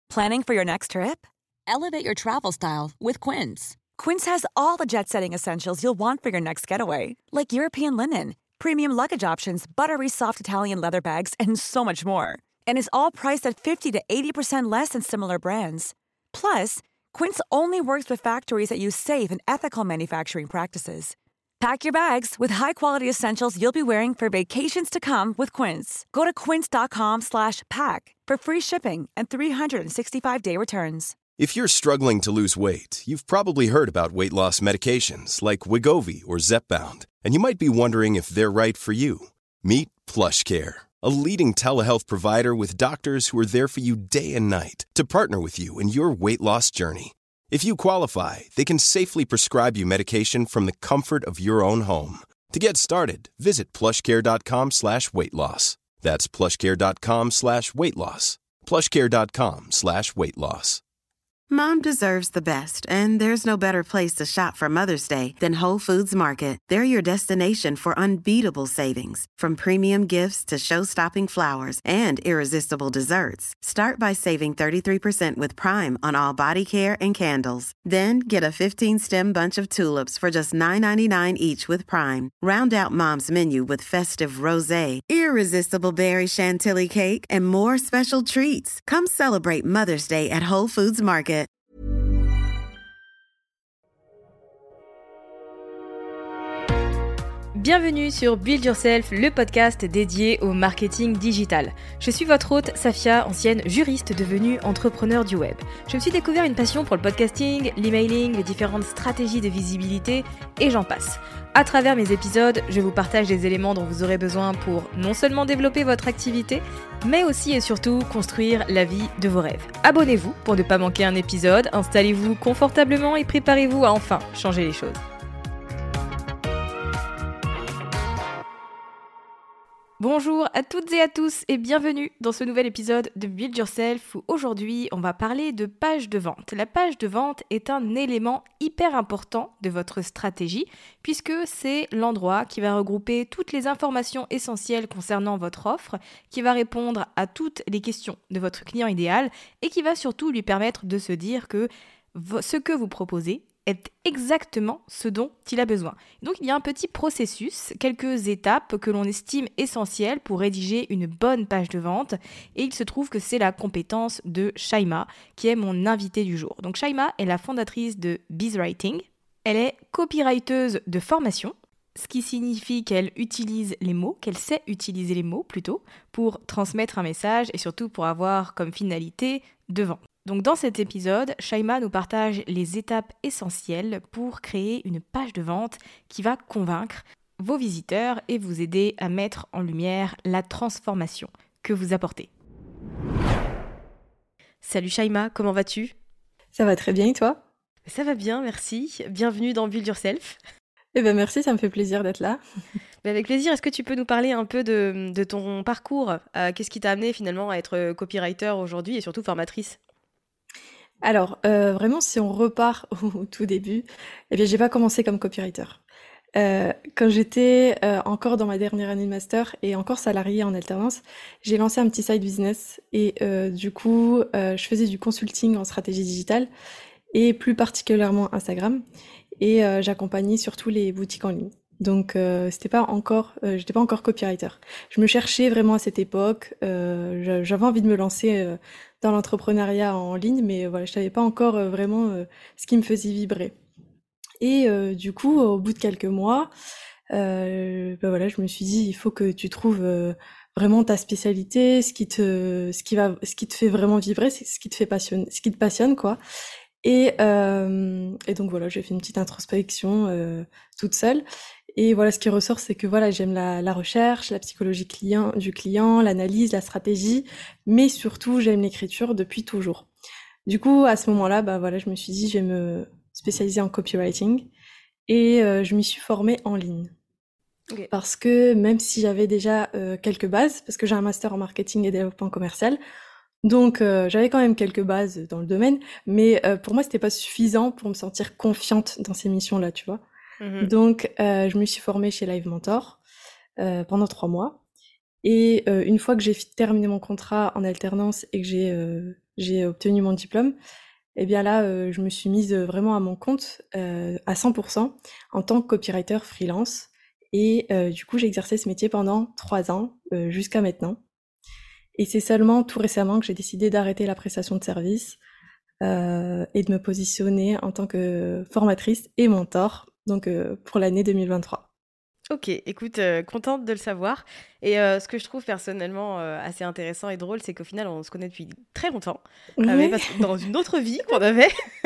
Planning for your next trip? Elevate your travel style with Quince. Quince has all the jet-setting essentials you'll want for your next getaway, like European linen, premium luggage options, buttery soft Italian leather bags, and so much more. And is all priced at 50 to 80% less than similar brands. Plus, Quince only works with factories that use safe and ethical manufacturing practices. Pack your bags with high-quality essentials you'll be wearing for vacations to come with Quince. Go to quince.com/pack for free shipping and 365-day returns. If you're struggling to lose weight, you've probably heard about weight loss medications like Wegovy or Zepbound, and you might be wondering if they're right for you. Meet PlushCare, a leading telehealth provider with doctors who are there for you day and night to partner with you in your weight loss journey. If you qualify, they can safely prescribe you medication from the comfort of your own home. To get started, visit plushcare.com/weightloss. That's plushcare.com/weightloss. plushcare.com/weightloss. Mom deserves the best, and there's no better place to shop for Mother's Day than Whole Foods Market. They're your destination for unbeatable savings, from premium gifts to show-stopping flowers and irresistible desserts. Start by saving 33% with Prime on all body care and candles. Then get a 15-stem bunch of tulips for just $9.99 each with Prime. Round out Mom's menu with festive rosé, irresistible berry chantilly cake, and more special treats. Come celebrate Mother's Day at Whole Foods Market. Bienvenue sur Build Yourself, le podcast dédié au marketing digital. Je suis votre hôte, Safia, ancienne juriste devenue entrepreneur du web. Je me suis découvert une passion pour le podcasting, l'emailing, les différentes stratégies de visibilité et j'en passe. À travers mes épisodes, je vous partage des éléments dont vous aurez besoin pour non seulement développer votre activité, mais aussi et surtout construire la vie de vos rêves. Abonnez-vous pour ne pas manquer un épisode, installez-vous confortablement et préparez-vous à enfin changer les choses. Bonjour à toutes et à tous et bienvenue dans ce nouvel épisode de Build Yourself où aujourd'hui on va parler de page de vente. La page de vente est un élément hyper important de votre stratégie puisque c'est l'endroit qui va regrouper toutes les informations essentielles concernant votre offre, qui va répondre à toutes les questions de votre client idéal et qui va surtout lui permettre de se dire que ce que vous proposez est exactement ce dont il a besoin. Donc il y a un petit processus, quelques étapes que l'on estime essentielles pour rédiger une bonne page de vente et il se trouve que c'est la compétence de Shaima qui est mon invitée du jour. Donc Shaima est la fondatrice de BizWriting. Elle est copywriteuse de formation, ce qui signifie qu'elle utilise les mots, qu'elle sait utiliser les mots plutôt, pour transmettre un message et surtout pour avoir comme finalité de vente. Donc dans cet épisode, Shaima nous partage les étapes essentielles pour créer une page de vente qui va convaincre vos visiteurs et vous aider à mettre en lumière la transformation que vous apportez. Salut Shaima, comment vas-tu ? Ça va très bien et toi ? Ça va bien, merci. Bienvenue dans Build Yourself. Eh ben merci, ça me fait plaisir d'être là. Avec plaisir, est-ce que tu peux nous parler un peu de ton parcours ? Qu'est-ce qui t'a amené finalement à être copywriter aujourd'hui et surtout formatrice ? Alors, vraiment, si on repart au tout début, eh bien, j'ai pas commencé comme copywriter. Quand j'étais encore dans ma dernière année de master et encore salariée en alternance, j'ai lancé un petit side business et du coup, je faisais du consulting en stratégie digitale et plus particulièrement Instagram et j'accompagnais surtout les boutiques en ligne. Donc j'étais pas encore copywriter. Je me cherchais vraiment à cette époque. J'avais envie de me lancer dans l'entrepreneuriat en ligne, mais voilà, je savais pas encore vraiment ce qui me faisait vibrer. Et du coup, au bout de quelques mois, voilà, je me suis dit, il faut que tu trouves vraiment ta spécialité, ce qui te fait vraiment vibrer, ce qui te passionne, quoi. Et donc voilà, j'ai fait une petite introspection toute seule. Et voilà, ce qui ressort, c'est que voilà, j'aime la recherche, la psychologie du client, l'analyse, la stratégie, mais surtout, j'aime l'écriture depuis toujours. Du coup, à ce moment-là, voilà, je me suis dit, je vais me spécialiser en copywriting et je m'y suis formée en ligne. Okay. Parce que même si j'avais déjà quelques bases, parce que j'ai un master en marketing et développement commercial, donc j'avais quand même quelques bases dans le domaine, mais pour moi, c'était pas suffisant pour me sentir confiante dans ces missions-là, tu vois. Donc, je me suis formée chez Live Mentor pendant 3 mois. Et une fois que j'ai terminé mon contrat en alternance et que j'ai obtenu mon diplôme, et bien là, je me suis mise vraiment à mon compte à 100% en tant que copywriter freelance. Et du coup, j'ai exercé ce métier pendant 3 ans jusqu'à maintenant. Et c'est seulement tout récemment que j'ai décidé d'arrêter la prestation de service et de me positionner en tant que formatrice et mentor, donc pour l'année 2023. Ok, écoute, contente de le savoir. Et ce que je trouve personnellement assez intéressant et drôle, c'est qu'au final, on se connaît depuis très longtemps. Mais Ouais, parce que dans une autre vie qu'on avait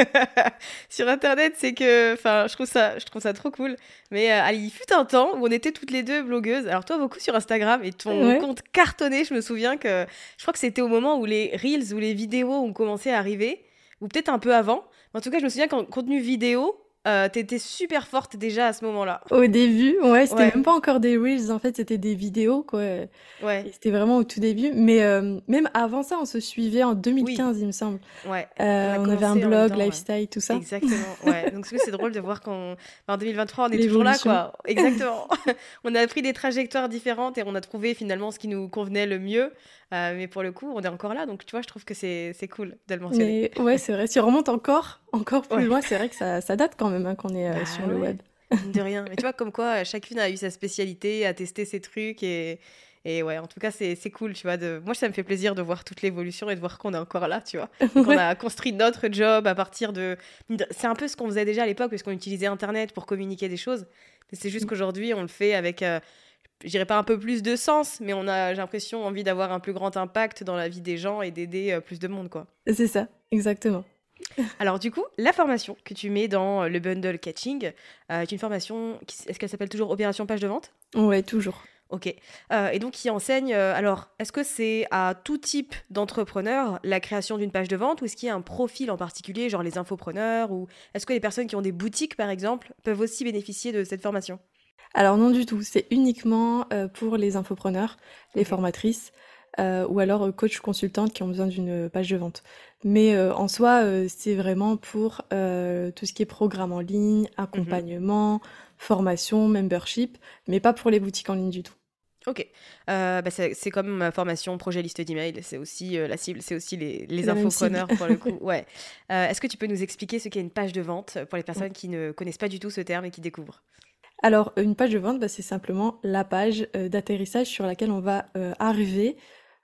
sur Internet, c'est que, enfin, je trouve ça trop cool. Mais il fut un temps où on était toutes les deux blogueuses. Alors toi, beaucoup sur Instagram et ton ouais. compte cartonné. Je me souviens que, je crois que c'était au moment où les reels ou les vidéos ont commencé à arriver, ou peut-être un peu avant. Mais en tout cas, je me souviens qu'en contenu vidéo, t'étais super forte déjà à ce moment-là. Au début, ouais, c'était Ouais, même pas encore des reels, en fait, c'était des vidéos, quoi. Et ouais. c'était vraiment au tout début. Mais même avant ça, on se suivait en Oui, 2015, il me semble. ouais, on a On avait un commencé en même blog, temps, ouais. lifestyle, tout ça. Exactement, ouais. Donc c'est drôle de voir qu'en 2023, on est toujours là, L'évolution. quoi. Exactement. On a pris des trajectoires différentes et on a trouvé finalement ce qui nous convenait le mieux. Mais pour le coup, on est encore là. Donc tu vois, je trouve que c'est cool de le mentionner. Mais ouais, c'est vrai. Si on remonte encore plus Ouais. loin, c'est vrai que ça date quand même hein, qu'on est sur Bah le ouais, web. mine de rien. Mais tu vois, comme quoi, chacune a eu sa spécialité, a testé ses trucs et ouais, en tout cas, c'est cool, tu vois. Moi, ça me fait plaisir de voir toute l'évolution et de voir qu'on est encore là, tu vois. Et qu'on Ouais. a construit notre job à partir de... C'est un peu ce qu'on faisait déjà à l'époque, parce qu'on utilisait Internet pour communiquer des choses. Mais c'est juste qu'aujourd'hui, on le fait avec, je dirais pas un peu plus de sens, mais j'ai l'impression, envie d'avoir un plus grand impact dans la vie des gens et d'aider plus de monde, quoi. C'est ça, exactement. Alors du coup, la formation que tu mets dans le bundle catching est une formation, est-ce qu'elle s'appelle toujours Opération Page de Vente? Ouais, toujours. Ok. Et donc qui enseigne, alors est-ce que c'est à tout type d'entrepreneur la création d'une page de vente ou est-ce qu'il y a un profil en particulier, genre les infopreneurs ou est-ce que les personnes qui ont des boutiques par exemple peuvent aussi bénéficier de cette formation? Alors non du tout, c'est uniquement pour les infopreneurs, les Ok. formatrices ou alors coach consultantes qui ont besoin d'une page de vente. Mais en soi, c'est vraiment pour tout ce qui est programme en ligne, Mhm. accompagnement, formation, membership, mais pas pour les boutiques en ligne du tout. Ok. Bah, c'est comme ma formation projet liste d'email, c'est aussi la cible, c'est aussi C'est les la même cible. infopreneurs pour le coup. Ouais. Est-ce que tu peux nous expliquer ce qu'est une page de vente pour les personnes qui ne connaissent pas du tout ce terme et qui découvrent? Alors, une page de vente, bah, c'est simplement la page d'atterrissage sur laquelle on va arriver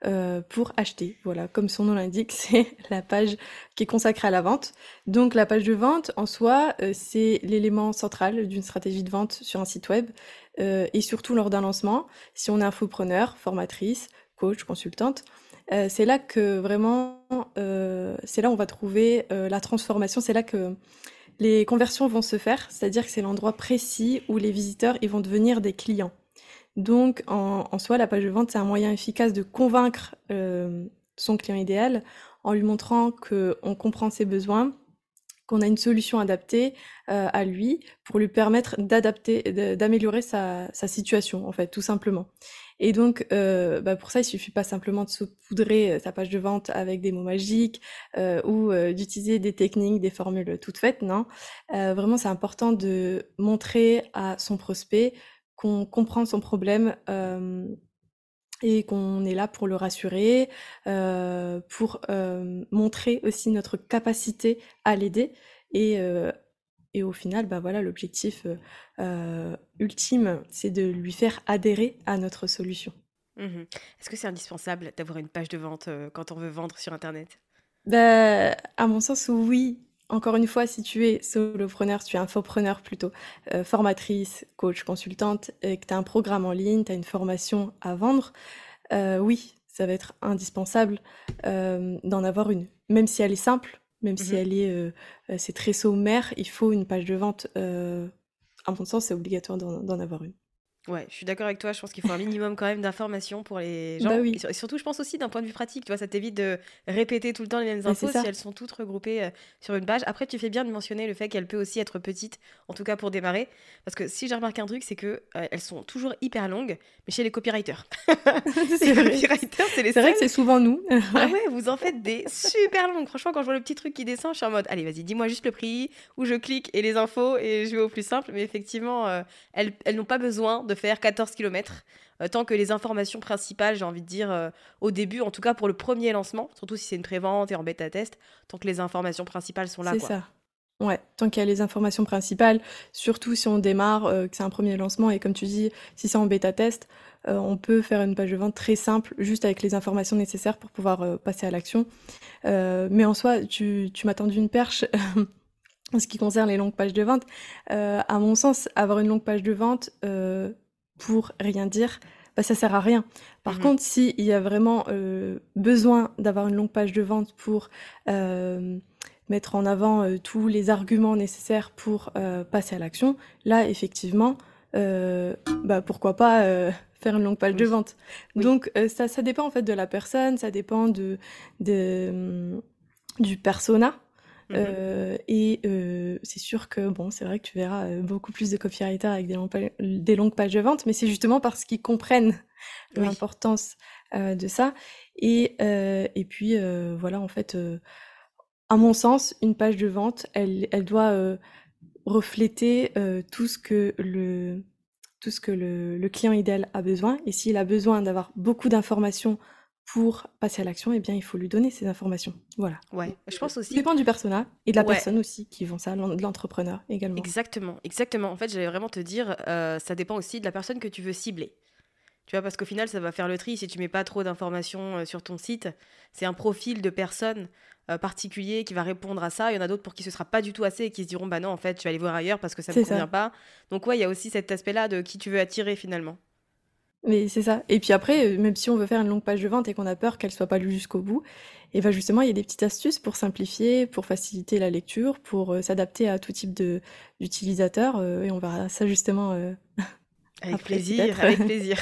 pour acheter. Voilà, comme son nom l'indique, c'est la page qui est consacrée à la vente. Donc, la page de vente, en soi, c'est l'élément central d'une stratégie de vente sur un site web et surtout lors d'un lancement. Si on est infopreneur, formatrice, coach, consultante, c'est là que vraiment, c'est là où on va trouver la transformation. C'est là que les conversions vont se faire, c'est-à-dire que c'est l'endroit précis où les visiteurs ils vont devenir des clients. Donc en soi, la page de vente, c'est un moyen efficace de convaincre son client idéal en lui montrant qu'on comprend ses besoins, qu'on a une solution adaptée à lui pour lui permettre d'améliorer sa situation, en fait, tout simplement. Et donc, bah, pour ça, il suffit pas simplement de saupoudrer sa page de vente avec des mots magiques ou d'utiliser des techniques, des formules toutes faites, non. Vraiment, c'est important de montrer à son prospect qu'on comprend son problème et qu'on est là pour le rassurer, pour montrer aussi notre capacité à l'aider et heu et au final, bah, voilà, l'objectif, ultime, c'est de lui faire adhérer à notre solution. Mhm. Est-ce que c'est indispensable d'avoir une page de vente quand on veut vendre sur Internet? Bah, à mon sens, oui. Encore une fois, si tu es solopreneur, si tu es infopreneur plutôt, formatrice, coach, consultante et que tu as un programme en ligne, tu as une formation à vendre, oui, ça va être indispensable, d'en avoir une. Même si elle est simple, même si Mhm. elle est, c'est très sommaire, il faut une page de vente, à mon sens, c'est obligatoire d'en avoir une. Ouais, je suis d'accord avec toi. Je pense qu'il faut un minimum quand même d'informations pour les Bah gens. Et, oui, et surtout, je pense aussi d'un point de vue pratique. Tu vois, ça t'évite de répéter tout le temps les mêmes bah, c'est infos si ça. elles sont toutes regroupées sur une page. Après, tu fais bien de mentionner le fait qu'elle peut aussi être petite, en tout cas pour démarrer. Parce que si j'ai remarqué un truc, c'est que elles sont toujours hyper longues, mais chez les copywriters. Les C'est vrai. copywriters, c'est les C'est vrai seuls. que c'est souvent nous. Ah Ouais. ouais, vous en faites des super longues. Franchement, quand je vois le petit truc qui descend, je suis en mode, allez, vas-y, dis-moi juste le prix, ou je clique et les infos et je vais au plus simple. Mais effectivement, elles n'ont pas besoin de faire 14 kilomètres tant que les informations principales, j'ai envie de dire, au début, en tout cas pour le premier lancement, surtout si c'est une prévente et en bêta-test, tant que les informations principales sont là, C'est quoi. ça. Ouais, tant qu'il y a les informations principales, surtout si on démarre, que c'est un premier lancement et comme tu dis, si c'est en bêta-test, on peut faire une page de vente très simple, juste avec les informations nécessaires pour pouvoir, passer à l'action. Mais en soi, tu m'as tendu une perche en ce qui concerne les longues pages de vente. À mon sens, avoir une longue page de vente, pour rien dire, bah, ça sert à rien. Par Mhm. contre, s'il y a vraiment, besoin d'avoir une longue page de vente pour, mettre en avant, tous les arguments nécessaires pour, passer à l'action, là, effectivement, bah, pourquoi pas, faire une longue page de Oui, vente. oui. Donc, ça dépend, en fait, de la personne, ça dépend de, du persona. Mhm. C'est sûr que bon, c'est vrai que tu verras, beaucoup plus de copywriters avec des longues pages de vente, mais c'est justement parce qu'ils comprennent Oui. l'importance, de ça et puis, voilà, en fait, à mon sens, une page de vente, elle doit, refléter, tout ce que le client idéal a besoin et s'il a besoin d'avoir beaucoup d'informations pour passer à l'action, eh bien, il faut lui donner ces informations. Voilà. Ouais. Je pense Tout aussi, dépend du persona et de la ouais. personne aussi qui vend ça, de l'entrepreneur également. Exactement, exactement. En fait, j'allais vraiment te dire, ça dépend aussi de la personne que tu veux cibler. Tu vois, parce qu'au final, ça va faire le tri si tu mets pas trop d'informations sur ton site. C'est un profil de personne particulier qui va répondre à ça. Il y en a d'autres pour qui ce sera pas du tout assez et qui se diront, bah non, en fait, je vais aller voir ailleurs parce que ça me C'est convient ça. pas. Donc ouais, il y a aussi cet aspect-là de qui tu veux attirer finalement. Mais c'est ça. Et puis après, même si on veut faire une longue page de vente et qu'on a peur qu'elle soit pas lue jusqu'au bout, et ben justement, il y a des petites astuces pour simplifier, pour faciliter la lecture, pour s'adapter à tout type d'utilisateur. Et on verra ça justement Avec après plaisir, peut-être. avec plaisir.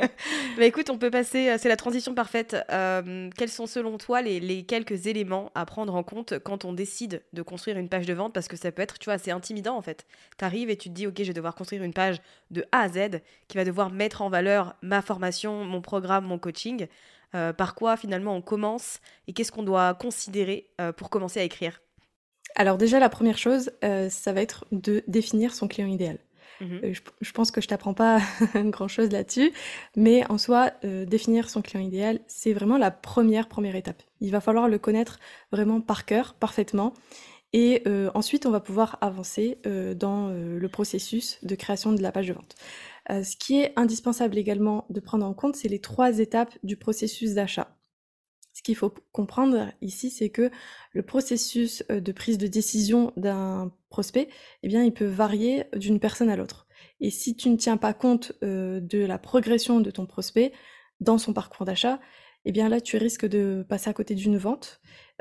Bah écoute, on peut passer, c'est la transition parfaite. Quels sont selon toi les quelques éléments à prendre en compte quand on décide de construire une page de vente? Parce que ça peut être, tu vois, assez intimidant en fait. T'arrives et tu te dis, ok, je vais devoir construire une page de A à Z qui va devoir mettre en valeur ma formation, mon programme, mon coaching. Par quoi finalement on commence et qu'est-ce qu'on doit considérer pour commencer à écrire? Alors déjà, la première chose, ça va être de définir son client idéal. Mhm. Je pense que je t'apprends pas grand-chose là-dessus, mais en soi, définir son client idéal, c'est vraiment la première étape. Il va falloir le connaître vraiment par cœur, parfaitement et ensuite on va pouvoir avancer, dans, le processus de création de la page de vente. Ce qui est indispensable également de prendre en compte, c'est les 3 étapes du processus d'achat. Ce qu'il faut comprendre ici, c'est que le processus, de prise de décision d'un prospect, eh bien, il peut varier d'une personne à l'autre. Et si tu ne tiens pas compte, de la progression de ton prospect dans son parcours d'achat, eh bien là, tu risques de passer à côté d'une vente,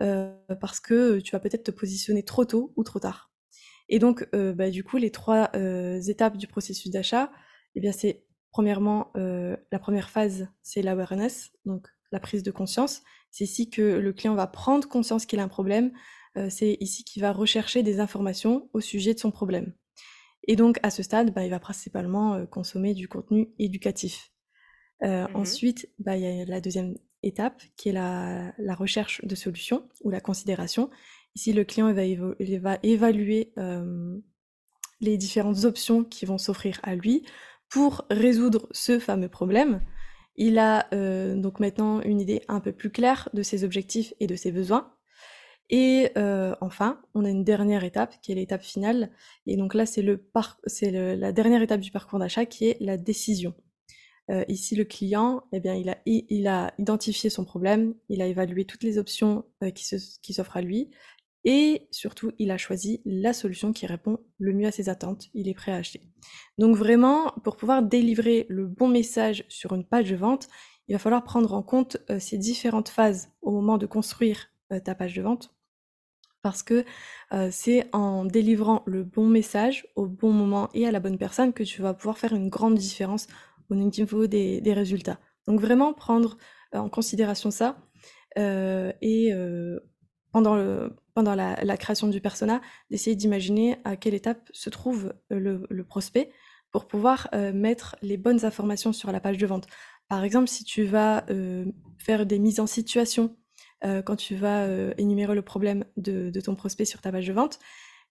parce que, tu vas peut-être te positionner trop tôt ou trop tard. Et donc, bah, du coup, les 3 étapes du processus d'achat, eh bien, c'est premièrement, la première phase, c'est l'awareness, donc la prise de conscience. C'est ici que le client va prendre conscience qu'il a un problème, c'est ici qu'il va rechercher des informations au sujet de son problème. Et donc à ce stade, bah, il va principalement, consommer du contenu éducatif. Mhm. Ensuite, bah, il y a la deuxième étape qui est la recherche de solutions ou la considération. Ici, le client il va évaluer les différentes options qui vont s'offrir à lui pour résoudre ce fameux problème. Il a donc maintenant une idée un peu plus claire de ses objectifs et de ses besoins. Et enfin, on a une dernière étape qui est l'étape finale. Et donc là, la dernière étape du parcours d'achat qui est la décision. Ici, le client, eh bien, il a identifié son problème, il a évalué toutes les options qui s'offrent à lui, et surtout, il a choisi la solution qui répond le mieux à ses attentes. Il est prêt à acheter. Donc vraiment, pour pouvoir délivrer le bon message sur une page de vente, il va falloir prendre en compte ces différentes phases au moment de construire ta page de vente, parce que c'est en délivrant le bon message au bon moment et à la bonne personne que tu vas pouvoir faire une grande différence au niveau des résultats. Donc vraiment prendre en considération ça et pendant la création du persona, d'essayer d'imaginer à quelle étape se trouve le prospect pour pouvoir mettre les bonnes informations sur la page de vente. Par exemple, si tu vas faire des mises en situation quand tu vas énumérer le problème de ton prospect sur ta page de vente,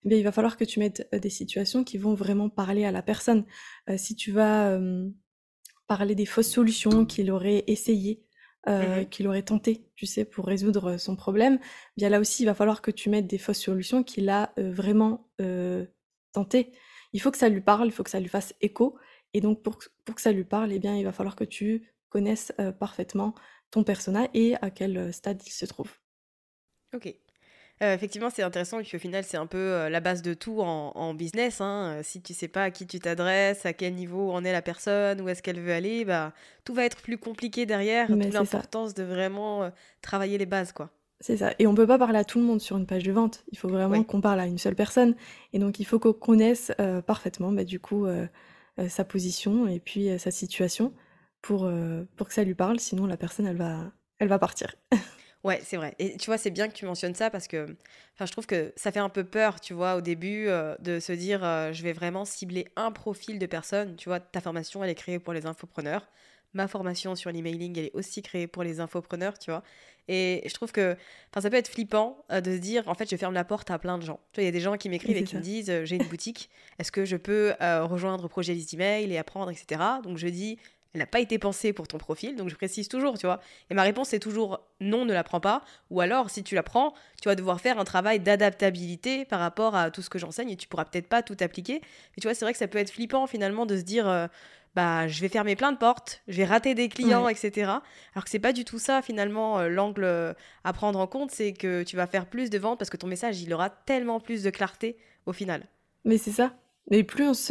eh bien, il va falloir que tu mettes des situations qui vont vraiment parler à la personne. Si tu vas parler des fausses solutions qu'il aurait essayées, qu'il aurait tenté, tu sais, pour résoudre son problème, eh bien là aussi, il va falloir que tu mettes des fausses solutions qu'il a vraiment tentées. Il faut que ça lui parle, il faut que ça lui fasse écho. Et donc, pour que ça lui parle, eh bien, il va falloir que tu connaisses parfaitement ton persona et à quel stade il se trouve. Ok. Effectivement, c'est intéressant et puis au final, c'est un peu la base de tout en business, hein. Si tu sais pas à qui tu t'adresses, à quel niveau en est la personne, où est-ce qu'elle veut aller, bah, tout va être plus compliqué derrière, Mais d'où c'est ça. l'importance de vraiment travailler les bases, quoi. C'est ça. Et on peut pas parler à tout le monde sur une page de vente. Il faut vraiment Ouais. qu'on parle à une seule personne. Et donc, il faut qu'on connaisse parfaitement, bah, du coup, sa position et puis sa situation pour que ça lui parle. Sinon, la personne, elle va partir. Ouais, c'est vrai. Et tu vois, c'est bien que tu mentionnes ça parce que enfin, je trouve que ça fait un peu peur, tu vois, au début, de se dire je vais vraiment cibler un profil de personne. Tu vois, ta formation, elle est créée pour les infopreneurs. Ma formation sur l'emailing, elle est aussi créée pour les infopreneurs, tu vois. Et je trouve que enfin, ça peut être flippant de se dire en fait, je ferme la porte à plein de gens. Tu vois, il y a des gens qui Mais m'écrivent et c'est qui me ça. disent j'ai une boutique, est-ce que je peux rejoindre Projet List Email et apprendre, etc. Donc je dis elle n'a pas été pensée pour ton profil, donc je précise toujours, tu vois. Et ma réponse est toujours non, ne la prends pas. Ou alors, si tu la prends, tu vas devoir faire un travail d'adaptabilité par rapport à tout ce que j'enseigne et tu pourras peut-être pas tout appliquer. Mais tu vois, c'est vrai que ça peut être flippant finalement de se dire bah, je vais fermer plein de portes, je vais rater des clients, Ouais. etc. Alors que c'est pas du tout ça finalement l'angle à prendre en compte, c'est que tu vas faire plus de ventes parce que ton message il aura tellement plus de clarté au final. Mais c'est ça. Et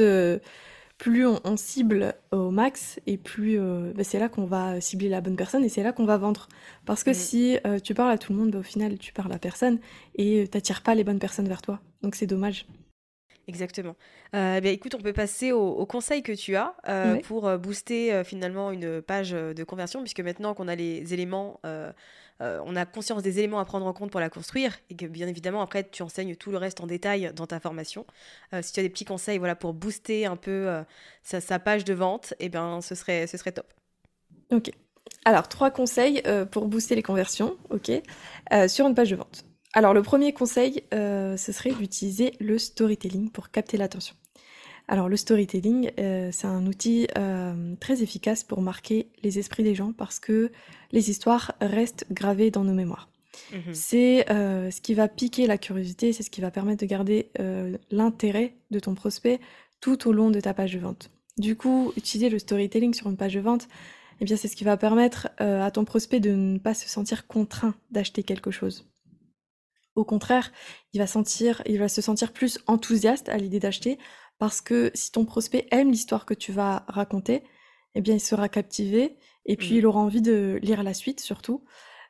plus on cible au max et plus bah, c'est là qu'on va cibler la bonne personne et c'est là qu'on va vendre. Parce que Mhm. si tu parles à tout le monde, bah, au final, tu parles à personne et t'attires pas les bonnes personnes vers toi. Donc c'est dommage. Exactement. Écoute, on peut passer aux conseils que tu as Ouais. pour booster finalement une page de conversion, puisque maintenant qu'on a les éléments, on a conscience des éléments à prendre en compte pour la construire, et que bien évidemment après tu enseignes tout le reste en détail dans ta formation. Si tu as des petits conseils voilà, pour booster un peu sa page de vente, eh ben, ce serait top. Ok. Alors, 3 conseils pour booster les conversions, ok, sur une page de vente. Alors, le premier conseil, ce serait d'utiliser le storytelling pour capter l'attention. Alors, le storytelling, c'est un outil très efficace pour marquer les esprits des gens parce que les histoires restent gravées dans nos mémoires. Mhm. C'est ce qui va piquer la curiosité, c'est ce qui va permettre de garder l'intérêt de ton prospect tout au long de ta page de vente. Du coup, utiliser le storytelling sur une page de vente, eh bien, c'est ce qui va permettre à ton prospect de ne pas se sentir contraint d'acheter quelque chose. Au contraire, il va se sentir plus enthousiaste à l'idée d'acheter parce que si ton prospect aime l'histoire que tu vas raconter, eh bien, il sera captivé et puis Mhm. il aura envie de lire la suite surtout.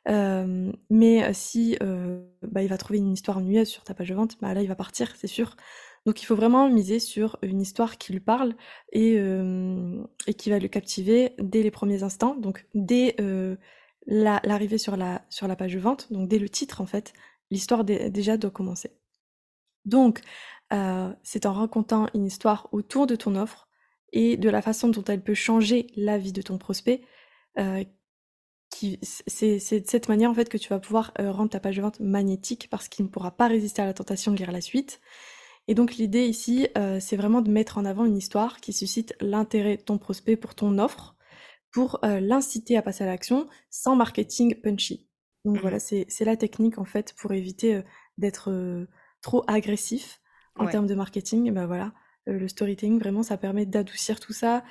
Mais si bah, il va trouver une histoire ennuyeuse sur ta page de vente, bah, là, il va partir, c'est sûr. Donc il faut vraiment miser sur une histoire qui lui parle et qui va le captiver dès les premiers instants, donc dès l'arrivée sur la page de vente, donc dès le titre en fait, l'histoire déjà doit commencer. Donc c'est en racontant une histoire autour de ton offre et de la façon dont elle peut changer la vie de ton prospect, heu, c'est de cette manière en fait que tu vas pouvoir rendre ta page de vente magnétique parce qu'il ne pourra pas résister à la tentation de lire la suite. Et donc l'idée ici, c'est vraiment de mettre en avant une histoire qui suscite l'intérêt de ton prospect pour ton offre, pour l'inciter à passer à l'action sans marketing punchy. Donc voilà, Mhm. c'est la technique en fait pour éviter d'être trop agressif en Ouais. termes de marketing. Et ben voilà, le storytelling vraiment ça permet d'adoucir tout ça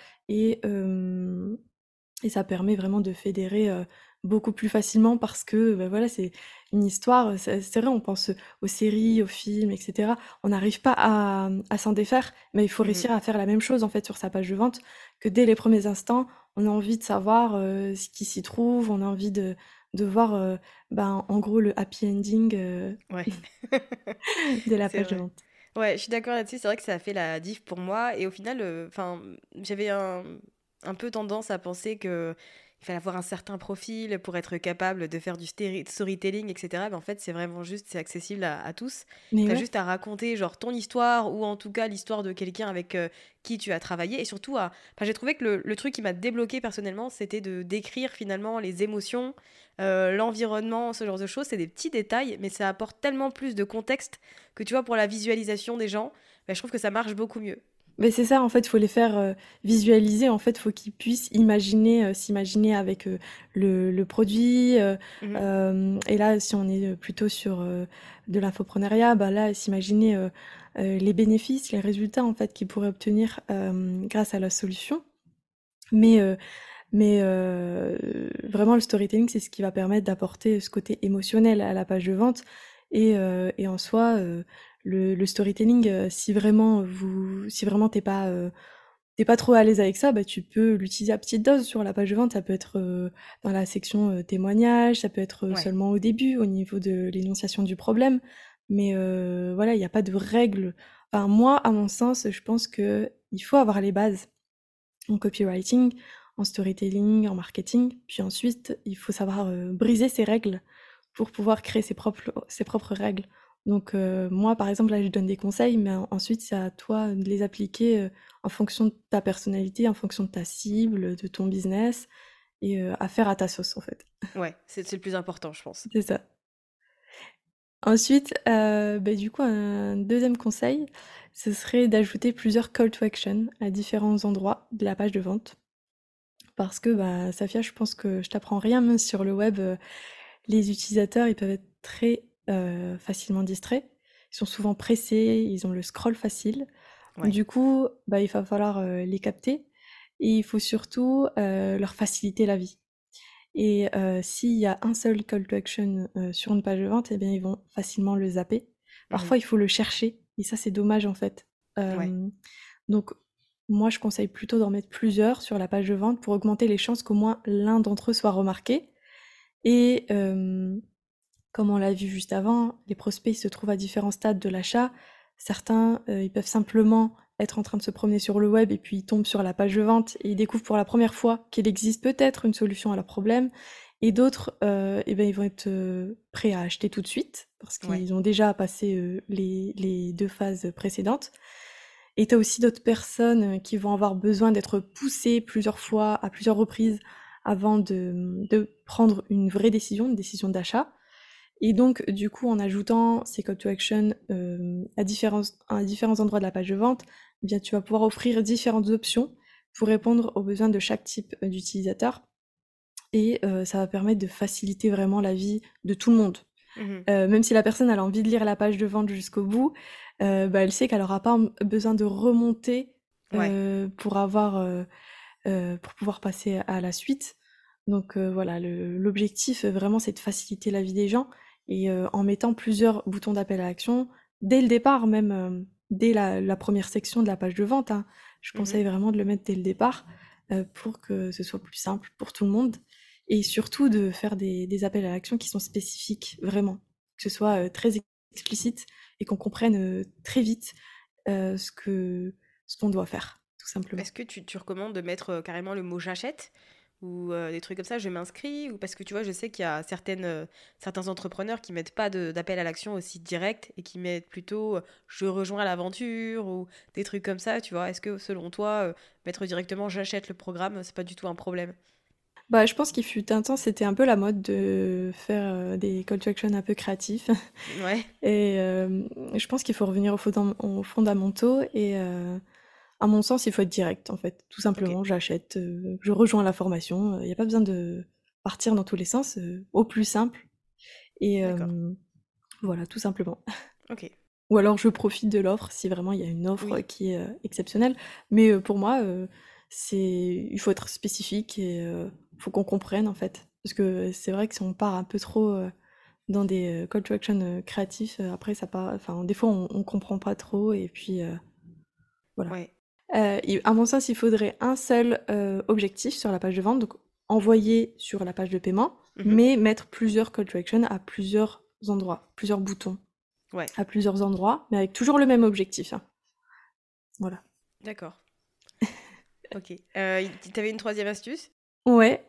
et ça permet vraiment de fédérer beaucoup plus facilement parce que bah, voilà, c'est une histoire. C'est vrai, on pense aux séries, aux films, etc. On n'arrive pas à s'en défaire, mais il faut Mhm. réussir à faire la même chose en fait sur sa page de vente, que dès les premiers instants, on a envie de savoir ce qui s'y trouve, on a envie de voir ben, en gros le happy ending Ouais. de la C'est page de vrai. vente. Ouais, je suis d'accord là-dessus. C'est vrai que ça a fait la diff pour moi. Et au final, enfin, j'avais un peu tendance à penser que il fallait avoir un certain profil pour être capable de faire du storytelling, etc. Mais en fait, c'est vraiment juste, c'est accessible à tous. Mais Tu as ouais. juste à raconter genre ton histoire ou en tout cas l'histoire de quelqu'un avec qui tu as travaillé. Et surtout, enfin, j'ai trouvé que le truc qui m'a débloqué personnellement, c'était de décrire finalement les émotions, l'environnement, ce genre de choses. C'est des petits détails, mais ça apporte tellement plus de contexte que tu vois, pour la visualisation des gens, je trouve que ça marche beaucoup mieux. Mais c'est ça, en fait, il faut les faire visualiser. En fait, il faut qu'ils puissent s'imaginer avec le produit. Mhm. Et là, si on est plutôt sur de l'infoprenariat, bah là, s'imaginer les bénéfices, les résultats en fait qu'ils pourraient obtenir grâce à la solution. Mais, euh, mais vraiment, le storytelling, c'est ce qui va permettre d'apporter ce côté émotionnel à la page de vente. Et en soi, le storytelling, si vraiment t'es pas trop à l'aise avec ça, bah, tu peux l'utiliser à petite dose sur la page de vente. Ça peut être dans la section témoignages, ça peut être Ouais. seulement au début, au niveau de l'énonciation du problème. Mais voilà, il n'y a pas de règles. Enfin, moi, à mon sens, je pense que il faut avoir les bases en copywriting, en storytelling, en marketing. Puis ensuite, il faut savoir briser ces règles pour pouvoir créer ses propres règles. Donc moi, par exemple, là, je donne des conseils, mais ensuite, c'est à toi de les appliquer en fonction de ta personnalité, en fonction de ta cible, de ton business, et à faire à ta sauce, en fait. Ouais, c'est le plus important, je pense. C'est ça. Ensuite, bah, du coup, un deuxième conseil, ce serait d'ajouter plusieurs call to action à différents endroits de la page de vente. Parce que, bah, Safia, je pense que je t'apprends rien, mais sur le web, les utilisateurs, ils peuvent être très facilement distraits. Ils sont souvent pressés, ils ont le scroll facile. Ouais. Du coup, bah, il va falloir les capter et il faut surtout leur faciliter la vie. Et s'il y a un seul call to action sur une page de vente, eh bien, ils vont facilement le zapper. Mhm. Parfois, il faut le chercher et ça, c'est dommage en fait. Ouais. Donc, moi, je conseille plutôt d'en mettre plusieurs sur la page de vente pour augmenter les chances qu'au moins l'un d'entre eux soit remarqué. Et comme on l'a vu juste avant, les prospects ils se trouvent à différents stades de l'achat. Certains, ils peuvent simplement être en train de se promener sur le web et puis ils tombent sur la page de vente et ils découvrent pour la première fois qu'il existe peut-être une solution à leur problème. Et d'autres, eh ben, ils vont être prêts à acheter tout de suite parce Ouais. qu'ils ont déjà passé les deux phases précédentes. Et tu as aussi d'autres personnes qui vont avoir besoin d'être poussées plusieurs fois, à plusieurs reprises, avant de prendre une vraie décision, une décision d'achat. Et donc, du coup, en ajoutant ces call to action à différents endroits de la page de vente, eh bien, tu vas pouvoir offrir différentes options pour répondre aux besoins de chaque type d'utilisateur. Et ça va permettre de faciliter vraiment la vie de tout le monde. Mhm. Même si la personne elle a envie de lire la page de vente jusqu'au bout, bah, elle sait qu'elle n'aura pas besoin de remonter Ouais. pour pouvoir passer à la suite. Donc voilà, l'objectif vraiment c'est de faciliter la vie des gens et en mettant plusieurs boutons d'appel à l'action dès le départ, même dès la première section de la page de vente, hein. Je Mhm. conseille vraiment de le mettre dès le départ pour que ce soit plus simple pour tout le monde et surtout de faire des appels à l'action qui sont spécifiques, vraiment. Que ce soit très explicite et qu'on comprenne très vite ce qu'on doit faire, tout simplement. Est-ce que tu recommandes de mettre carrément le mot j'achète ou des trucs comme ça, je m'inscris ou parce que tu vois, je sais qu'il y a certains entrepreneurs qui mettent pas d'appel à l'action aussi direct et qui mettent plutôt je rejoins l'aventure ou des trucs comme ça, tu vois. Est-ce que selon toi, mettre directement j'achète le programme, c'est pas du tout un problème? Bah, je pense qu'il fut un temps, c'était un peu la mode de faire des call to action un peu créatifs. Ouais, Et je pense qu'il faut revenir aux fondamentaux. Et à mon sens, il faut être direct, en fait. Tout ok, simplement, j'achète, je rejoins la formation. Il n'y a pas besoin de partir dans tous les sens, au plus simple. Et d'accord, voilà, tout simplement. ok, Ou alors je profite de l'offre si vraiment il y a une offre oui, qui est exceptionnelle. Mais pour moi, il faut être spécifique et faut qu'on comprenne en fait. Parce que c'est vrai que si on part un peu trop dans des call to action créatifs, après ça part, enfin des fois on comprend pas trop et puis voilà. ouais, À mon sens, il faudrait un seul objectif sur la page de vente, donc envoyer sur la page de paiement, mhm, mais mettre plusieurs call to action à plusieurs endroits, plusieurs boutons ouais, à plusieurs endroits, mais avec toujours le même objectif, hein. Voilà. d'accord, ok. T'avais une troisième astuce? Ouais,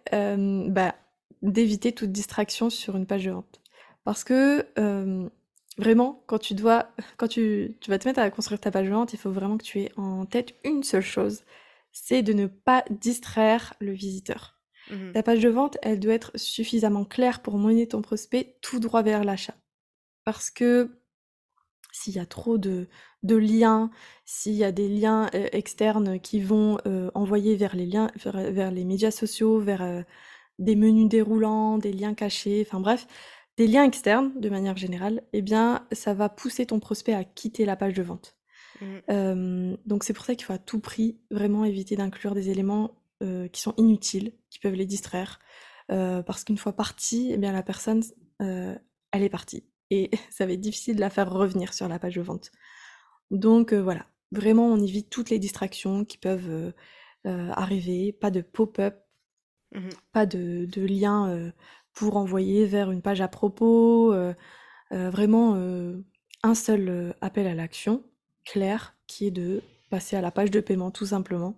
d'éviter toute distraction sur une page de vente. Parce que, vraiment, quand tu vas te mettre à construire ta page de vente, il faut vraiment que tu aies en tête une seule chose, c'est de ne pas distraire le visiteur. Mhm. Ta page de vente, elle doit être suffisamment claire pour mener ton prospect tout droit vers l'achat. Parce que s'il y a trop de liens, s'il y a des liens externes qui vont envoyer vers les liens, vers les médias sociaux, vers des menus déroulants, des liens cachés, enfin bref, des liens externes de manière générale, eh bien, ça va pousser ton prospect à quitter la page de vente. Mhm. Donc c'est pour ça qu'il faut à tout prix vraiment éviter d'inclure des éléments qui sont inutiles, qui peuvent les distraire. Parce qu'une fois partie, eh bien la personne, euh, elle est partie. Et ça va être difficile de la faire revenir sur la page de vente. Donc voilà, vraiment on évite toutes les distractions qui peuvent arriver, pas de pop-up, Mhm. pas de lien pour envoyer vers une page à propos, vraiment un seul appel à l'action clair qui est de passer à la page de paiement tout simplement.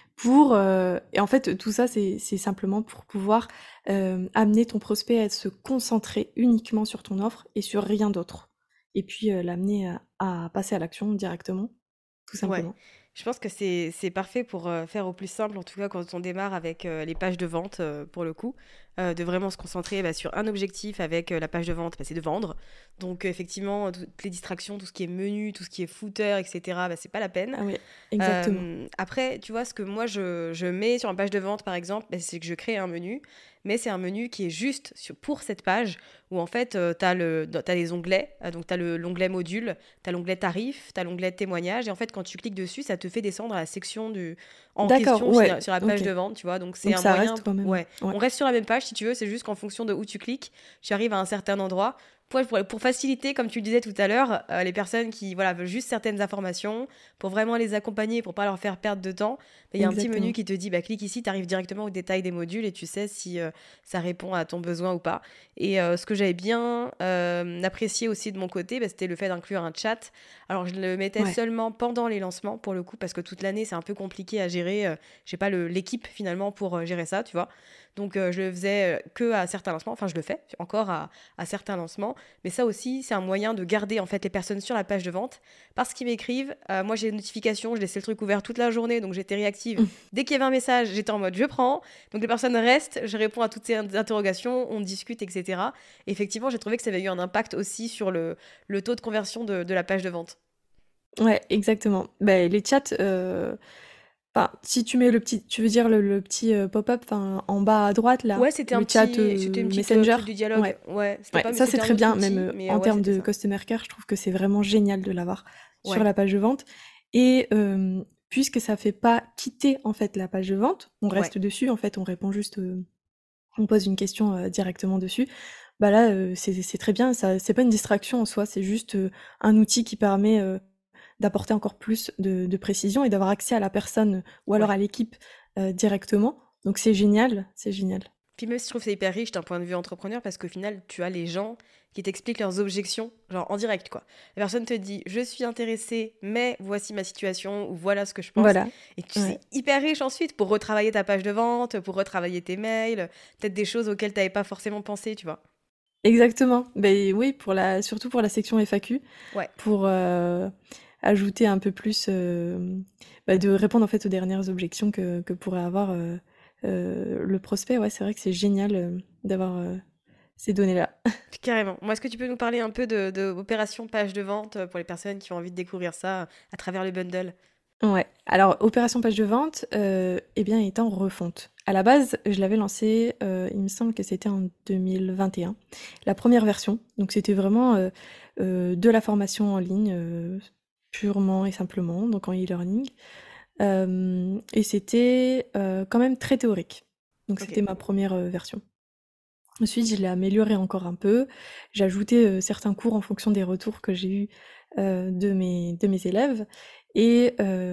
Et en fait, tout ça, c'est simplement pour pouvoir amener ton prospect à se concentrer uniquement sur ton offre et sur rien d'autre. Et puis l'amener à passer à l'action directement, tout Ouais, simplement. je pense que c'est parfait pour faire au plus simple, en tout cas quand on démarre avec les pages de vente, pour le coup, de vraiment se concentrer sur un objectif avec la page de vente, c'est de vendre. Donc effectivement, toutes les distractions, tout ce qui est menu, tout ce qui est footer, etc., c'est pas la peine. Ah oui, exactement. Après, tu vois, ce que moi je mets sur une page de vente, par exemple, c'est que je crée un menu, mais c'est un menu qui est juste pour cette page, où en fait, t'as les onglets, donc t'as l'onglet module, t'as l'onglet tarif, t'as l'onglet témoignage, et en fait, quand tu cliques dessus, ça te fait descendre à la section en D'accord, question ouais, sur la page ok. de vente, tu vois. Donc c'est Donc un ça moyen, reste quand même. ouais, Ouais, on reste sur la même page si tu veux, c'est juste qu'en fonction de où tu cliques, tu arrives à un certain endroit. Pour faciliter, comme tu le disais tout à l'heure, les personnes qui voilà, veulent juste certaines informations, pour vraiment les accompagner, pour pas leur faire perdre de temps, il y a un petit menu exactement. qui te dit clique ici, tu arrives directement au détail des modules et tu sais si ça répond à ton besoin ou pas. Et ce que j'avais bien apprécié aussi de mon côté, c'était le fait d'inclure un chat. Alors je le mettais Ouais. seulement pendant les lancements pour le coup, parce que toute l'année c'est un peu compliqué à gérer. J'ai pas l'équipe finalement pour gérer ça, tu vois. Donc je le faisais que à certains lancements, enfin je le fais encore à certains lancements, mais ça aussi c'est un moyen de garder en fait les personnes sur la page de vente parce qu'ils m'écrivent. Moi j'ai des notifications, je laissais le truc ouvert toute la journée, donc j'étais réactive. Dès qu'il y avait un message, j'étais en mode je prends. Donc les personnes restent, je réponds à toutes ces interrogations, on discute, etc. Et effectivement, j'ai trouvé que ça avait eu un impact aussi sur le taux de conversion de la page de vente. Ouais, exactement. Les chats, enfin, si tu mets le petit, tu veux dire le petit pop-up, enfin, en bas à droite là, Ouais, le chat c'était une petite Messenger. truc de dialogue. Ouais, Ouais, ouais, ça c'est c'était un très autre bien, même outil, mais en ouais, termes c'était de ça. customer care, je trouve que c'est vraiment génial de l'avoir sur Ouais, la page de vente. Et puisque ça fait pas quitter en fait la page de vente, on ouais. reste dessus, en fait, on répond juste, on pose une question directement dessus. Bah là, c'est très bien, ça, c'est pas une distraction en soi, c'est juste un outil qui permet d'apporter encore plus de précision et d'avoir accès à la personne ou alors Ouais. à l'équipe directement. Donc c'est génial, c'est génial. Puis même si je trouve que c'est hyper riche d'un point de vue entrepreneur parce qu'au final, tu as les gens qui t'expliquent leurs objections, genre en direct quoi. La personne te dit je suis intéressée, mais voici ma situation ou voilà ce que je pense. Voilà, Et c'est ouais. hyper riche ensuite pour retravailler ta page de vente, pour retravailler tes mails, peut-être des choses auxquelles tu n'avais pas forcément pensé, tu vois. Exactement. Ben oui, surtout pour la section FAQ, Ouais. pour ajouter un peu plus, de répondre en fait aux dernières objections que pourrait avoir le prospect. Ouais, c'est vrai que c'est génial d'avoir ces données-là. Carrément. Moi, est-ce que tu peux nous parler un peu de opération page de vente pour les personnes qui ont envie de découvrir ça à travers le bundle? Ouais. Alors, opération page de vente, eh bien, est en refonte. À la base, je l'avais lancé, il me semble que c'était en 2021, la première version. Donc c'était vraiment, de la formation en ligne, purement et simplement, donc en e-learning. Et c'était, quand même très théorique. Donc Ok. c'était ma première version. Ensuite, je l'ai améliorée encore un peu. J'ai ajouté, certains cours en fonction des retours que j'ai eus, de mes élèves et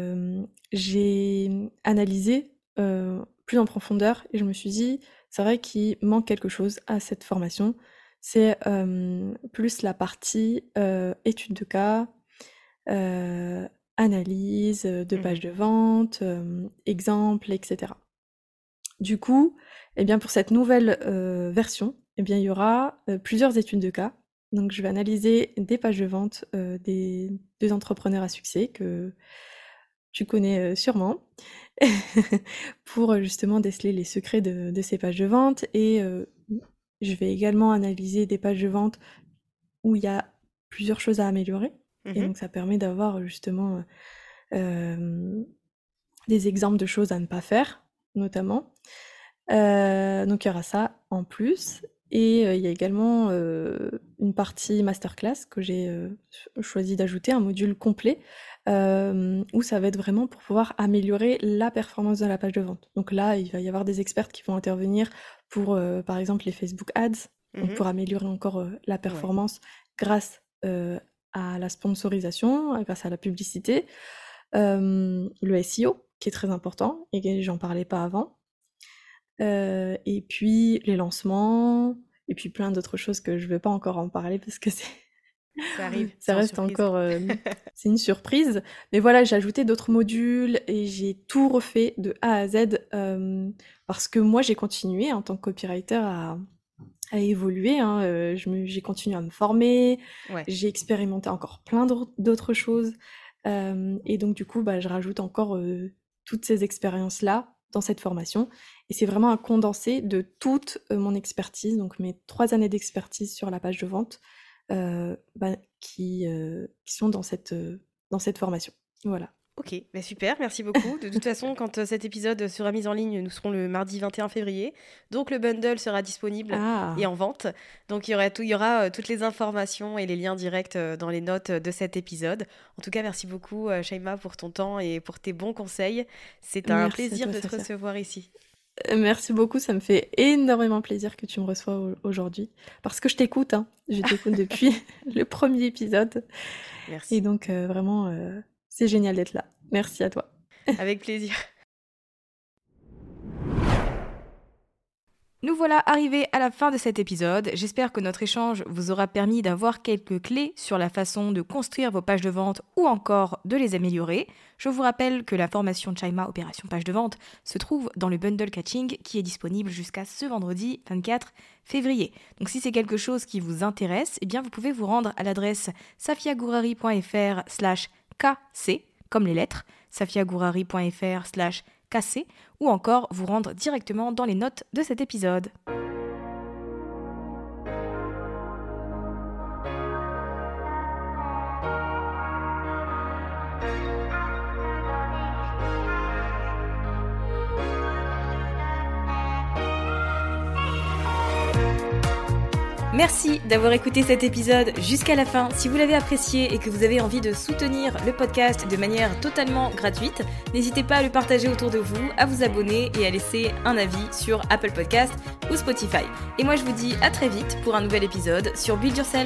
j'ai analysé, plus en profondeur et je me suis dit: «C'est vrai qu'il manque quelque chose à cette formation». C'est, plus la partie, étude de cas, heu, analyse, de pages Mhm. de vente, exemples et cetera. Du coup, eh bien, pour cette nouvelle version, eh bien, il y aura plusieurs études de cas. Donc, je vais analyser des pages de vente des entrepreneurs à succès que tu connais sûrement, pour justement déceler les secrets de ces pages de vente. Et je vais également analyser des pages de vente où il y a plusieurs choses à améliorer. Et donc, ça permet d'avoir justement des exemples de choses à ne pas faire, notamment. Donc il y aura ça en plus. Et il y a également une partie masterclass que j'ai choisi d'ajouter, un module complet, où ça va être vraiment pour pouvoir améliorer la performance de la page de vente. Donc là, il va y avoir des experts qui vont intervenir pour, par exemple, les Facebook Ads, donc pour améliorer encore la performance grâce à la sponsorisation, grâce à la publicité, le SEO, qui est très important, et j'en parlais pas avant. Et puis les lancements, et puis plein d'autres choses que je vais pas encore en parler parce que Ça arrive, ça reste encore, c'est une surprise. Mais voilà, j'ai ajouté d'autres modules et j'ai tout refait de A à Z, parce que moi j'ai continué en tant que copywriter à évoluer, hein, j'ai continué à me former, j'ai expérimenté encore plein d'autres choses, et donc du coup, je rajoute encore toutes ces expériences-là dans cette formation. Et c'est vraiment un condensé de toute mon expertise, donc mes 3 années d'expertise sur la page de vente, qui sont dans cette formation. Voilà. Ok, super, merci beaucoup. De toute façon, quand cet épisode sera mis en ligne, nous serons le mardi 21 février. Donc le bundle sera disponible et en vente. Donc il y aura toutes les informations et les liens directs dans les notes de cet épisode. En tout cas, merci beaucoup Shaima pour ton temps et pour tes bons conseils. C'est un plaisir de te recevoir ici. Merci beaucoup, ça me fait énormément plaisir que tu me reçois aujourd'hui. Parce que je t'écoute, je t'écoute depuis le premier épisode. Merci. Et donc vraiment, c'est génial d'être là. Merci à toi. Avec plaisir. Nous voilà arrivés à la fin de cet épisode. J'espère que notre échange vous aura permis d'avoir quelques clés sur la façon de construire vos pages de vente ou encore de les améliorer. Je vous rappelle que la formation de Shaima Opération Page de Vente se trouve dans le bundle catching qui est disponible jusqu'à ce vendredi 24 février. Donc si c'est quelque chose qui vous intéresse, eh bien vous pouvez vous rendre à l'adresse safiagourari.fr/kc, comme les lettres, safiagourari.fr/kc, ou encore vous rendre directement dans les notes de cet épisode. Merci d'avoir écouté cet épisode jusqu'à la fin. Si vous l'avez apprécié et que vous avez envie de soutenir le podcast de manière totalement gratuite, n'hésitez pas à le partager autour de vous, à vous abonner et à laisser un avis sur Apple Podcast ou Spotify. Et moi je vous dis à très vite pour un nouvel épisode sur Build Yourself.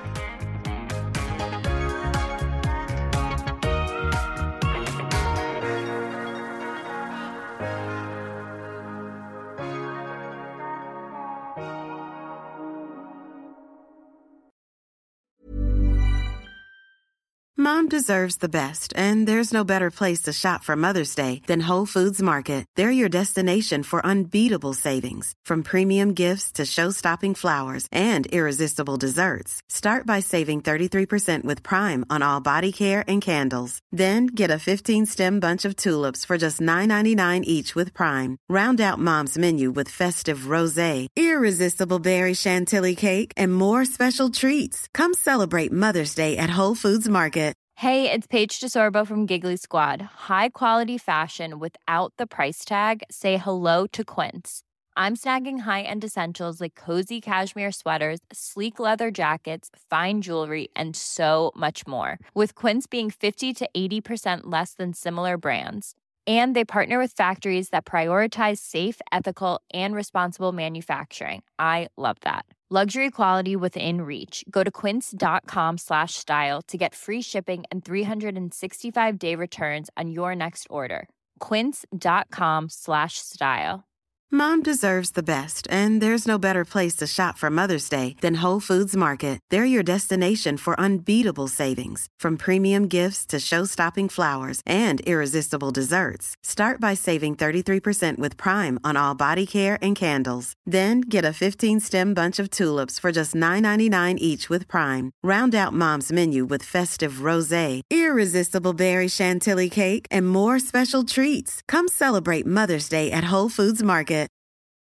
Mom deserves the best, and there's no better place to shop for Mother's Day than Whole Foods Market. They're your destination for unbeatable savings, from premium gifts to show-stopping flowers and irresistible desserts. Start by saving 33% with Prime on all body care and candles. Then get a 15-stem bunch of tulips for just $9.99 each with Prime. Round out Mom's menu with festive rosé, irresistible berry chantilly cake, and more special treats. Come celebrate Mother's Day at Whole Foods Market. Hey, it's Paige DeSorbo from Giggly Squad. High quality fashion without the price tag. Say hello to Quince. I'm snagging high-end essentials like cozy cashmere sweaters, sleek leather jackets, fine jewelry, and so much more. With Quince being 50 to 80% less than similar brands. And they partner with factories that prioritize safe, ethical, and responsible manufacturing. I love that. Luxury quality within reach. Go to quince.com/style to get free shipping and 365-day returns on your next order. Quince.com/style. Mom deserves the best, and there's no better place to shop for Mother's Day than Whole Foods Market. They're your destination for unbeatable savings, from premium gifts to show-stopping flowers and irresistible desserts. Start by saving 33% with Prime on all body care and candles. Then get a 15-stem bunch of tulips for just $9.99 each with Prime. Round out Mom's menu with festive rosé, irresistible berry chantilly cake, and more special treats. Come celebrate Mother's Day at Whole Foods Market.